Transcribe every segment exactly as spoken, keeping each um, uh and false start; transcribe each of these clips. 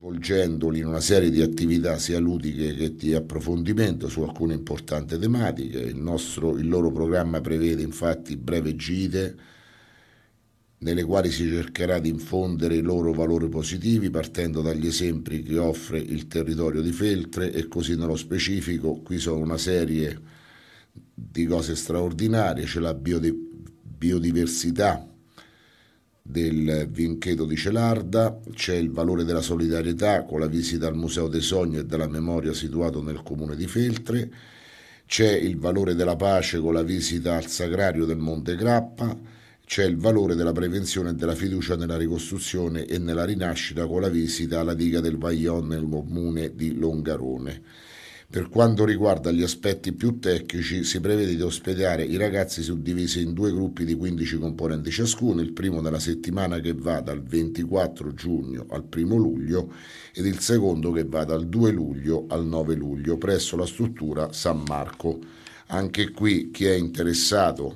Svolgendoli in una serie di attività sia ludiche che di approfondimento su alcune importanti tematiche. Il, nostro, il loro programma prevede infatti breve gite nelle quali si cercherà di infondere i loro valori positivi partendo dagli esempi che offre il territorio di Feltre e così nello specifico. Qui sono una serie di cose straordinarie, c'è la biodiversità del Vincheto di Celarda, c'è il valore della solidarietà con la visita al Museo dei Sogni e della Memoria situato nel comune di Feltre, c'è il valore della pace con la visita al Sagrario del Monte Grappa, c'è il valore della prevenzione e della fiducia nella ricostruzione e nella rinascita con la visita alla diga del Vajont nel comune di Longarone. Per quanto riguarda gli aspetti più tecnici, si prevede di ospitare i ragazzi suddivisi in due gruppi di quindici componenti ciascuno, il primo nella settimana che va dal ventiquattro giugno al primo luglio ed il secondo che va dal due luglio al nove luglio presso la struttura San Marco. Anche qui chi è interessato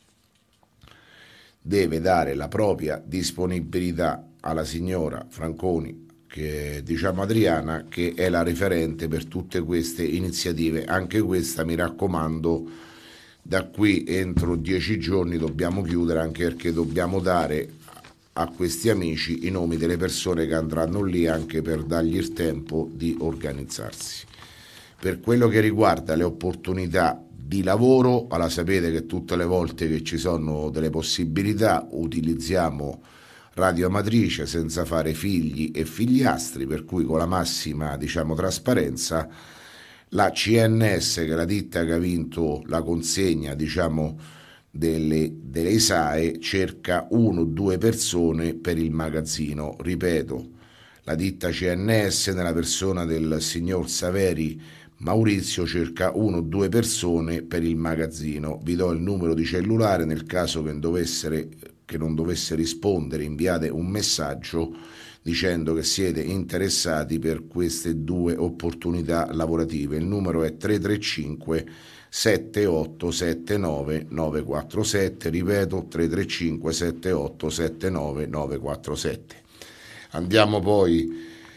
deve dare la propria disponibilità alla signora Franconi, che diciamo Adriana, che è la referente per tutte queste iniziative. Anche questa, mi raccomando, da qui entro dieci giorni dobbiamo chiudere, anche perché dobbiamo dare a questi amici i nomi delle persone che andranno lì, anche per dargli il tempo di organizzarsi. Per quello che riguarda le opportunità di lavoro, allora sapete che tutte le volte che ci sono delle possibilità utilizziamo radio amatrice senza fare figli e figliastri, per cui con la massima, diciamo, trasparenza la C N S, che è la ditta che ha vinto la consegna, diciamo, delle, delle I S A E, cerca uno o due persone per il magazzino. Ripeto, la ditta C N S, nella persona del signor Saveri Maurizio, cerca uno o due persone per il magazzino. Vi do il numero di cellulare, nel caso che dovesse che non dovesse rispondere, inviate un messaggio dicendo che siete interessati per queste due opportunità lavorative. Il numero è tre tre cinque sette otto sette nove nove quattro sette, ripeto tre tre cinque sette otto sette nove nove quattro sette. Andiamo poi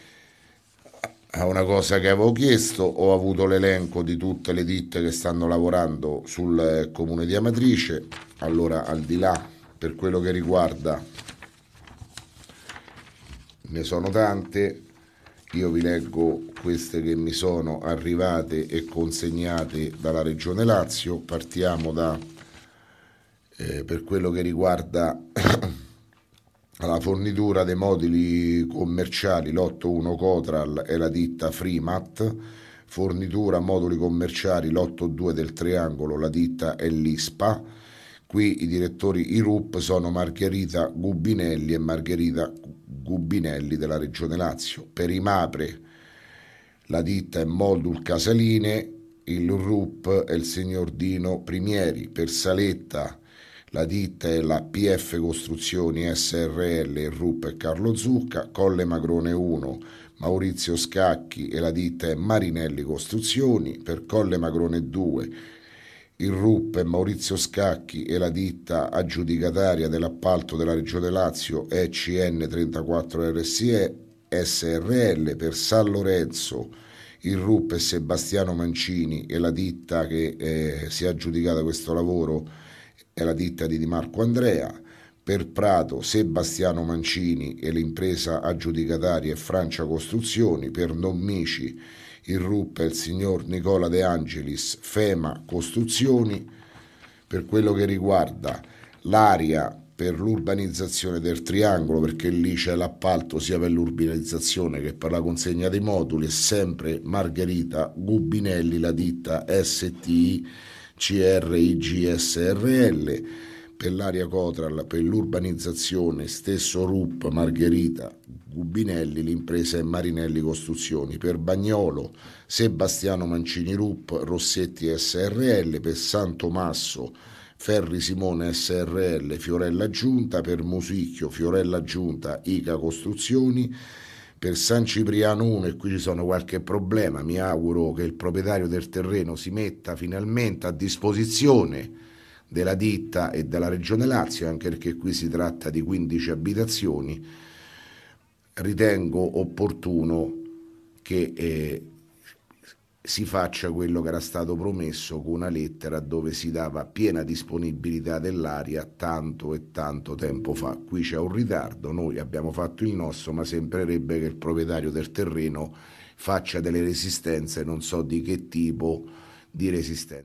a una cosa che avevo chiesto. Ho avuto l'elenco di tutte le ditte che stanno lavorando sul comune di Amatrice. Allora, al di là, per quello che riguarda, ne sono tante, io vi leggo queste che mi sono arrivate e consegnate dalla Regione Lazio. Partiamo da, eh, per quello che riguarda la fornitura dei moduli commerciali, lotto uno Cotral è la ditta Freemat, fornitura moduli commerciali lotto due del Triangolo, la ditta è l'ISPA. Qui i direttori I R U P sono Margherita Gubinelli e Margherita Gubinelli della Regione Lazio. Per i MAPRE la ditta è Moldul Casaline, il R U P è il signor Dino Primieri. Per Saletta la ditta è la P F Costruzioni S R L, il R U P è Carlo Zucca. Colle Magrone uno Maurizio Scacchi e la ditta è Marinelli Costruzioni. Per Colle Magrone due il R U P è Maurizio Scacchi e la ditta aggiudicataria dell'appalto della Regione Lazio è C N trentaquattro R S R L. Per San Lorenzo il R U P è Sebastiano Mancini e la ditta che eh, si è aggiudicata questo lavoro è la ditta di Di Marco Andrea. Per Prato Sebastiano Mancini e l'impresa aggiudicataria è Francia Costruzioni. Per Nommici il R U P è il signor Nicola De Angelis, Fema Costruzioni. Per quello che riguarda l'area per l'urbanizzazione del Triangolo, perché lì c'è l'appalto sia per l'urbanizzazione che per la consegna dei moduli, è sempre Margherita Gubinelli, la ditta S T I C R I G S R L. Per l'area Cotral, per l'urbanizzazione, stesso R U P, Margherita Gubinelli, l'impresa è Marinelli Costruzioni. Per Bagnolo, Sebastiano Mancini R U P, Rossetti S R L. Per San Tommaso, Ferri Simone S R L, Fiorella Giunta. Per Musicchio, Fiorella Giunta, Ica Costruzioni. Per San Cipriano uno, e qui ci sono qualche problema, mi auguro che il proprietario del terreno si metta finalmente a disposizione della ditta e della Regione Lazio, anche perché qui si tratta di quindici abitazioni. ritengo opportuno che eh, si faccia quello che era stato promesso con una lettera dove si dava piena disponibilità dell'area tanto e tanto tempo fa. Qui c'è un ritardo, noi abbiamo fatto il nostro, ma sembrerebbe che il proprietario del terreno faccia delle resistenze, non so di che tipo di resistenza.